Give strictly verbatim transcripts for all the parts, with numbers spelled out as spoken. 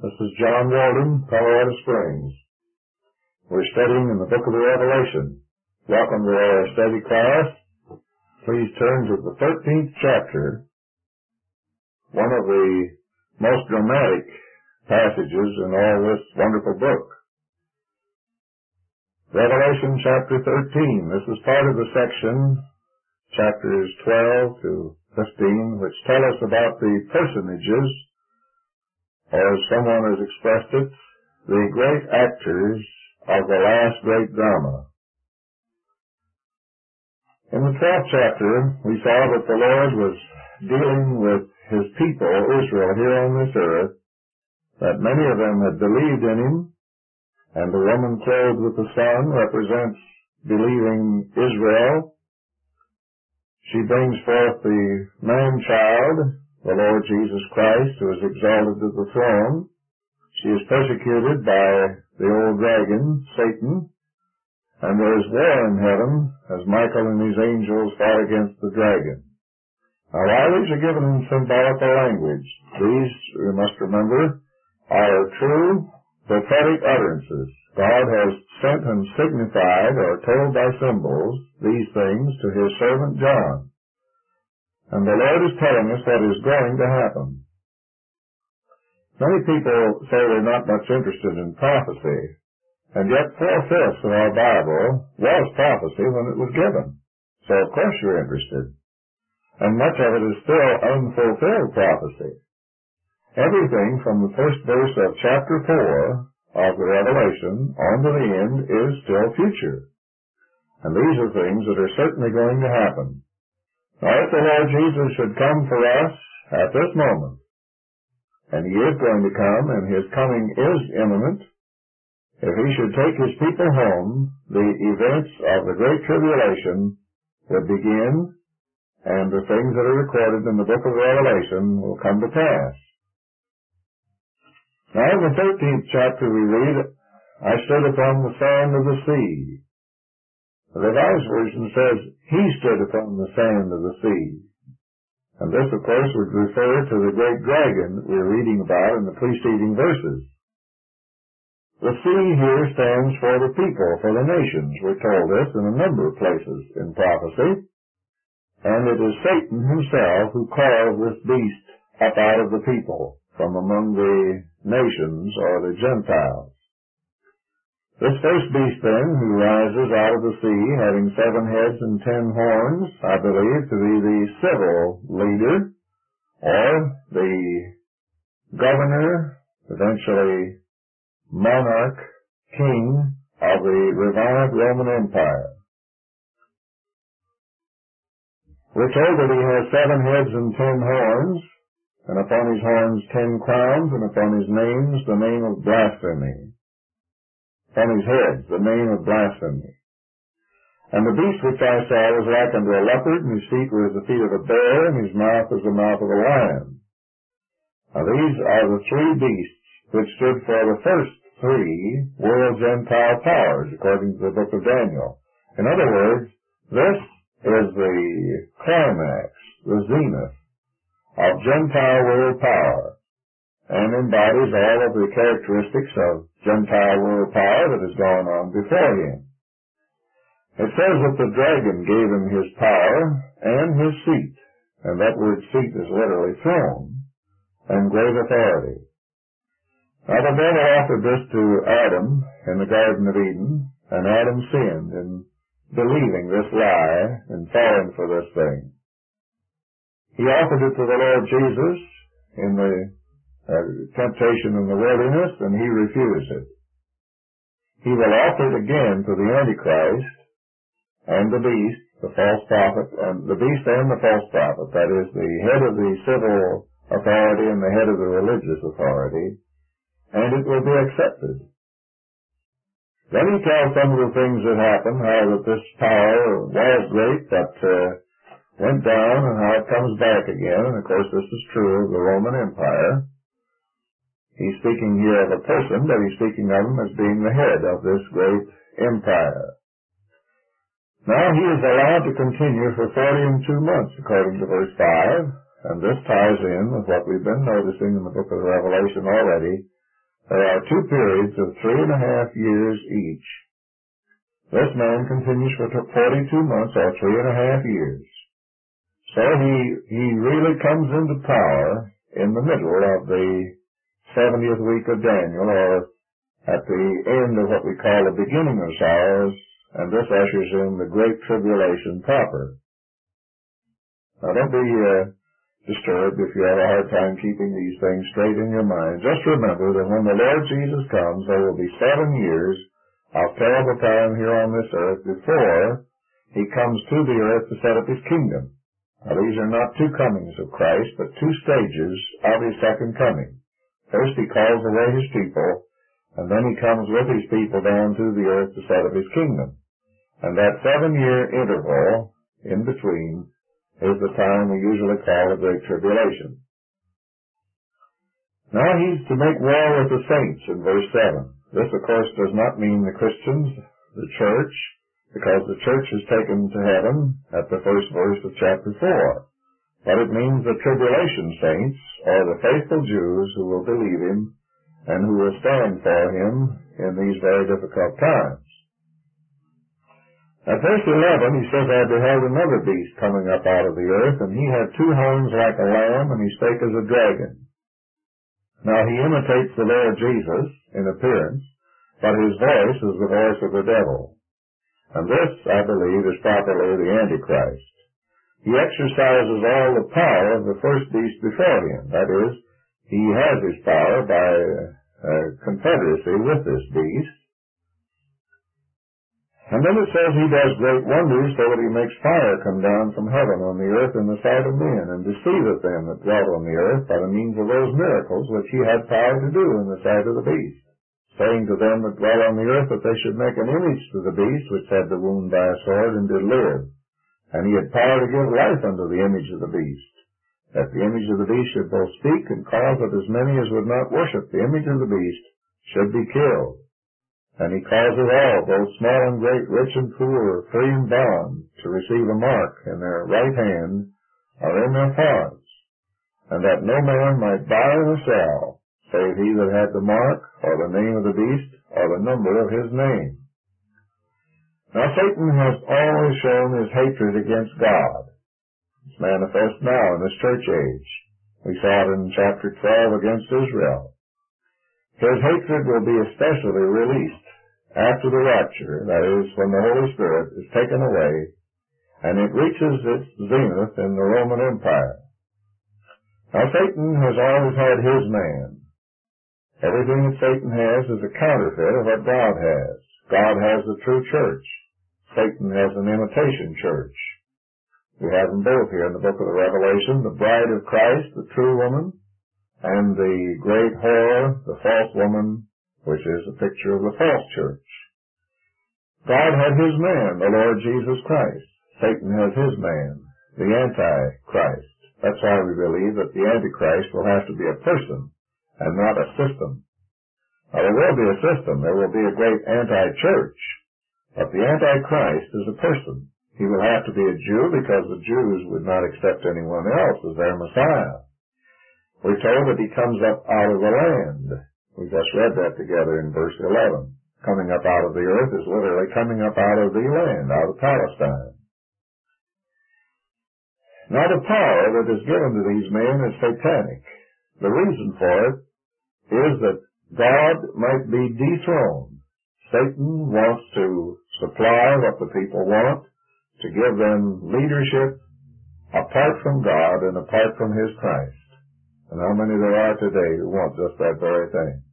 This is John Walden, Colorado Springs. We're studying in the book of the Revelation. Welcome to our study class. Please turn to the thirteenth chapter, one of the most dramatic passages in all this wonderful book. Revelation chapter thirteen. This is part of the section, chapters twelve to fifteen, which tell us about the personages, or as someone has expressed it, the great actors of the last great drama. In the twelfth chapter, we saw that the Lord was dealing with His people, Israel, here on this earth, that many of them had believed in Him, and the woman clothed with the sun represents believing Israel. She brings forth the man-child, the Lord Jesus Christ, who is exalted to the throne. She is persecuted by the old dragon, Satan, and there is war in heaven as Michael and his angels fought against the dragon. Now, while these are given in symbolical language, these, we must remember, are true prophetic utterances. God has sent and signified or told by symbols these things to His servant John. And the Lord is telling us what is going to happen. Many people say they're not much interested in prophecy, and yet four-fifths of our Bible was prophecy when it was given. So of course you're interested. And much of it is still unfulfilled prophecy. Everything from the first verse of chapter four of the Revelation on to the end is still future. And these are things that are certainly going to happen. Now, if the Lord Jesus should come for us at this moment, and He is going to come, and His coming is imminent, if He should take His people home, the events of the Great Tribulation would begin, and the things that are recorded in the book of Revelation will come to pass. Now, in the thirteenth chapter we read, I stood upon the sand of the sea. The Revised Version says, He stood upon the sand of the sea. And this, of course, would refer to the great dragon that we're reading about in the preceding verses. The sea here stands for the people, for the nations. We're told this in a number of places in prophecy. And it is Satan himself who called this beast up out of the people, from among the nations or the Gentiles. This first beast, then, who rises out of the sea, having seven heads and ten horns, I believe to be the civil leader, or the governor, eventually monarch, king of the revived Roman Empire. We're told that he has seven heads and ten horns, and upon his horns ten crowns, and upon his names the name of blasphemy. On his head, the name of blasphemy. And the beast which I saw was like unto a leopard, and his feet were as the feet of a bear, and his mouth as the mouth of a lion. Now these are the three beasts which stood for the first three world Gentile powers, according to the book of Daniel. In other words, this is the climax, the zenith, of Gentile world power, and embodies all of the characteristics of Gentile world power that has gone on before him. It says that the dragon gave him his power and his seat, and that word seat is literally throne, and great authority. Now the devil offered this to Adam in the Garden of Eden, and Adam sinned in believing this lie and falling for this thing. He offered it to the Lord Jesus in the uh, temptation in the wilderness, and he refused it. He will offer it again to the Antichrist and the beast, the false prophet, and the beast and the false prophet, that is, the head of the civil authority and the head of the religious authority, and it will be accepted. Then he tells some of the things that happened, how that this power was great, but uh, went down, and how it comes back again. And of course this is true of the Roman Empire. He's speaking here of a person, but he's speaking of him as being the head of this great empire. Now he is allowed to continue for forty and two months, according to verse five, and this ties in with what we've been noticing in the book of Revelation already, There are two periods of three and a half years each. This man continues for forty-two months or three and a half years. So he, he really comes into power in the middle of the seventieth week of Daniel, or at the end of what we call the beginning of sorrows, and this ushers in the Great Tribulation proper. Now don't be uh, disturbed if you have a hard time keeping these things straight in your mind. Just remember that when the Lord Jesus comes, there will be seven years of terrible time here on this earth before he comes to the earth to set up his kingdom. Now these are not two comings of Christ, but two stages of his second coming. First he calls away his people, and then he comes with his people down to the earth to set up his kingdom. And that seven-year interval in between is the time we usually call the Great Tribulation. Now he's to make war with the saints in verse seven. This, of course, does not mean the Christians, the church, because the church is taken to heaven at the first verse of chapter four. But it means the tribulation saints, or the faithful Jews who will believe him and who will stand for him in these very difficult times. At verse eleven, he says, I beheld another beast coming up out of the earth, and he had two horns like a lamb, and he spake as a dragon. Now he imitates the Lord Jesus in appearance, but his voice is the voice of the devil. And this, I believe, is properly the Antichrist. He exercises all the power of the first beast before him. That is, he has his power by uh, confederacy with this beast. And then it says he does great wonders, so that he makes fire come down from heaven on the earth in the sight of men, and deceiveth them that dwell on the earth by the means of those miracles which he had power to do in the sight of the beast, saying to them that dwell on the earth that they should make an image to the beast which had the wound by a sword and did live. And he had power to give life unto the image of the beast, that the image of the beast should both speak and cause that as many as would not worship the image of the beast should be killed. And he causes all, both small and great, rich and poor, free and bond, to receive a mark in their right hand or in their paws, and that no man might buy or sell, save he that had the mark, or the name of the beast, or the number of his name. Now Satan has always shown his hatred against God. It's manifest now in this church age. We saw it in chapter twelve against Israel. His hatred will be especially released after the rapture, that is, when the Holy Spirit is taken away, and it reaches its zenith in the Roman Empire. Now Satan has always had his man. Everything that Satan has is a counterfeit of what God has. God has the true church. Satan has an imitation church. We have them both here in the book of the Revelation, the bride of Christ, the true woman, and the great whore, the false woman, which is a picture of the false church. God had his man, the Lord Jesus Christ. Satan has his man, the Antichrist. That's why we believe that the Antichrist will have to be a person and not a system. Now, there will be a system. There will be a great anti-church. But the Antichrist is a person. He will have to be a Jew because the Jews would not accept anyone else as their Messiah. We're told that he comes up out of the land. We just read that together in verse eleven. Coming up out of the earth is literally coming up out of the land, out of Palestine. Now the power that is given to these men is satanic. The reason for it is that God might be dethroned. Satan wants to supply what the people want, to give them leadership apart from God and apart from his Christ. And how many there are today who want just that very thing.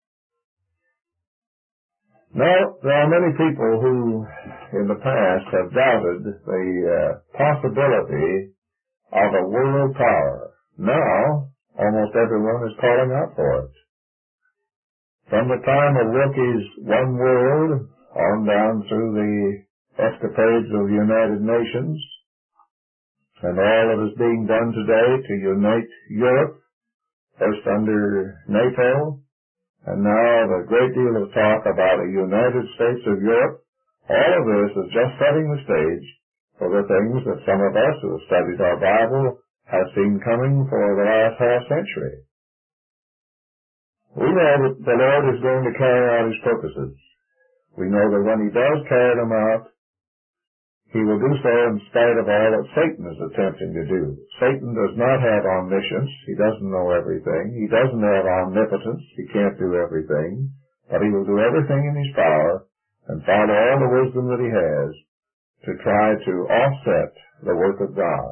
Now, there are many people who, in the past, have doubted the uh, possibility of a world power. Now, almost everyone is calling out for it. From the time of Wilkie's One World on down through the escapades of the United Nations, and all that is being done today to unite Europe, first under NATO, and now the great deal of talk about a United States of Europe, all of this is just setting the stage for the things that some of us who have studied our Bible have seen coming for the last half century. We know that the Lord is going to carry out His purposes. We know that when He does carry them out, He will do so in spite of all that Satan is attempting to do. Satan does not have omniscience. He doesn't know everything. He doesn't have omnipotence. He can't do everything. But he will do everything in his power and follow all the wisdom that he has to try to offset the work of God.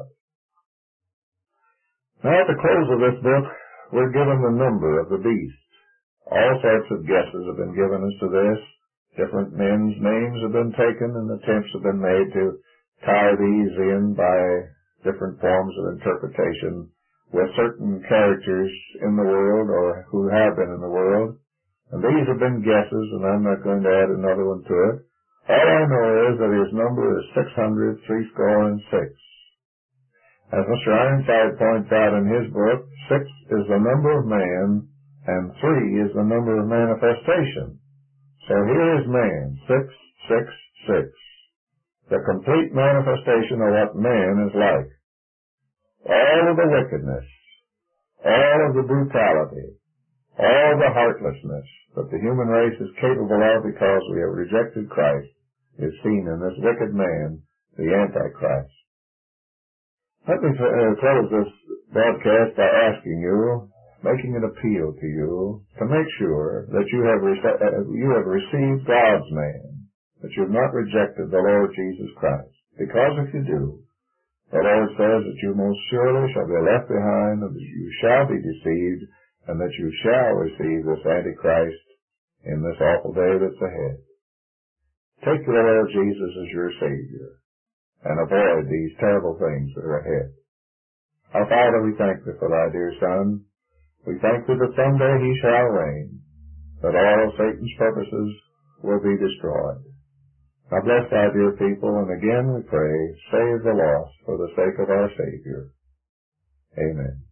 Now at the close of this book, we're given the number of the beast. All sorts of guesses have been given as to this. Different men's names have been taken, and attempts have been made to tie these in by different forms of interpretation with certain characters in the world or who have been in the world. And these have been guesses, and I'm not going to add another one to it. All I know is that his number is six hundred, threescore and six. As Mister Ironside points out in his book, six is the number of man, and three is the number of manifestation. So here is man, six, six, six. The complete manifestation of what man is like. All of the wickedness, all of the brutality, all the heartlessness that the human race is capable of because we have rejected Christ is seen in this wicked man, the Antichrist. Let me uh, close this broadcast by asking you, making an appeal to you, to make sure that you have, rece- uh, you have received God's man, that you have not rejected the Lord Jesus Christ. Because if you do, the Lord says that you most surely shall be left behind, and that you shall be deceived, and that you shall receive this Antichrist in this awful day that's ahead. Take the Lord Jesus as your Savior, and avoid these terrible things that are ahead. Our Father, we thank Thee for Thy dear Son. We thank Thee that someday He shall reign, that all of Satan's purposes will be destroyed. Now bless Thy dear people, and again we pray, save the lost for the sake of our Savior. Amen.